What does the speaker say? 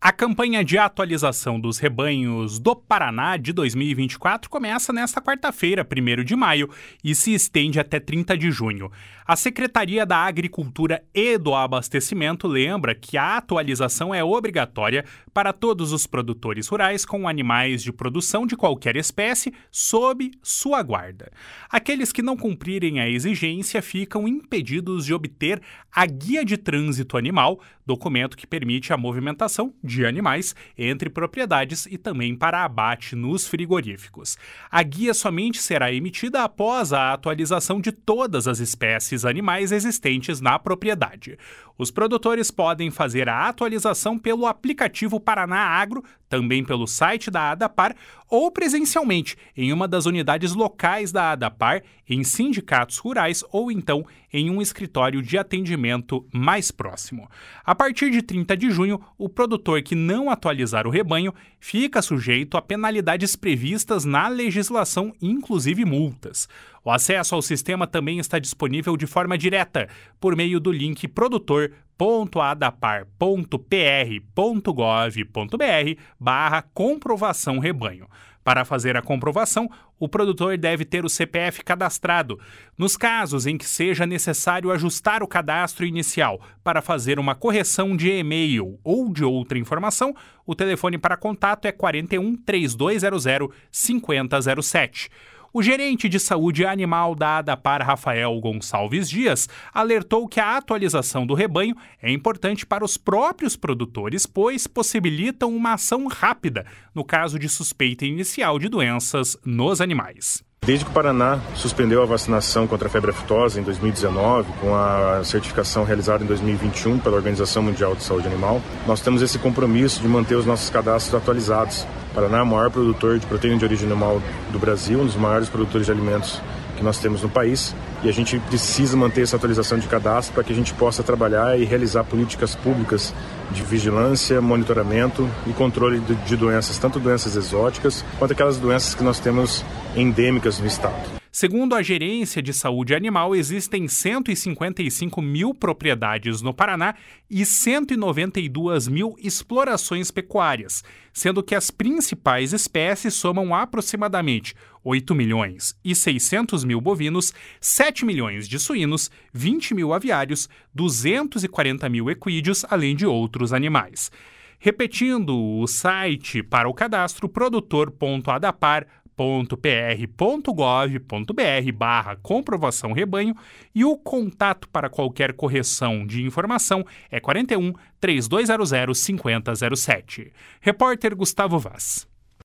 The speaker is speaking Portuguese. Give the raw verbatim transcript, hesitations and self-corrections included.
A campanha de atualização dos rebanhos do Paraná de dois mil e vinte e quatro começa nesta quarta-feira, primeiro de maio, e se estende até trinta de junho. A Secretaria da Agricultura e do Abastecimento lembra que a atualização é obrigatória para todos os produtores rurais com animais de produção de qualquer espécie sob sua guarda. Aqueles que não cumprirem a exigência ficam impedidos de obter a Guia de Trânsito Animal, documento que permite a movimentação de animais entre propriedades e também para abate nos frigoríficos. A guia somente será emitida após a atualização de todas as espécies animais existentes na propriedade. Os produtores podem fazer a atualização pelo aplicativo Paraná Agro, também pelo site da ADAPAR ou presencialmente em uma das unidades locais da ADAPAR, em sindicatos rurais ou então em um escritório de atendimento mais próximo. A partir de trinta de junho, o produtor que não atualizar o rebanho fica sujeito a penalidades previstas na legislação, inclusive multas. O acesso ao sistema também está disponível de forma direta, por meio do link produtor ponto adapar ponto p r ponto gov ponto b r barra comprovação rebanho. Para fazer a comprovação, o produtor deve ter o C P F cadastrado. Nos casos em que seja necessário ajustar o cadastro inicial para fazer uma correção de e-mail ou de outra informação, o telefone para contato é quarenta e um, trinta e dois zero zero, cinquenta zero sete. O gerente de saúde animal da ADAPAR, Rafael Gonçalves Dias, alertou que a atualização do rebanho é importante para os próprios produtores, pois possibilitam uma ação rápida no caso de suspeita inicial de doenças nos animais. Desde que o Paraná suspendeu a vacinação contra a febre aftosa em dois mil e dezenove, com a certificação realizada em dois mil e vinte e um pela Organização Mundial de Saúde Animal, nós temos esse compromisso de manter os nossos cadastros atualizados. O Paraná é o maior produtor de proteína de origem animal do Brasil, um dos maiores produtores de alimentos que nós temos no país, e a gente precisa manter essa atualização de cadastro para que a gente possa trabalhar e realizar políticas públicas de vigilância, monitoramento e controle de, de doenças, tanto doenças exóticas quanto aquelas doenças que nós temos endêmicas no estado. Segundo a Gerência de Saúde Animal, existem cento e cinquenta e cinco mil propriedades no Paraná e cento e noventa e duas mil explorações pecuárias, sendo que as principais espécies somam aproximadamente oito milhões e seiscentos mil bovinos, sete milhões de suínos, vinte mil aviários, duzentos e quarenta mil equídeos, além de outros animais. Repetindo o site para o cadastro, produtor ponto adapar ponto p r ponto gov ponto b r barra comprovação rebanho, e o contato para qualquer correção de informação é quarenta e um, trinta e dois zero zero, cinquenta zero sete. Repórter Gustavo Vaz.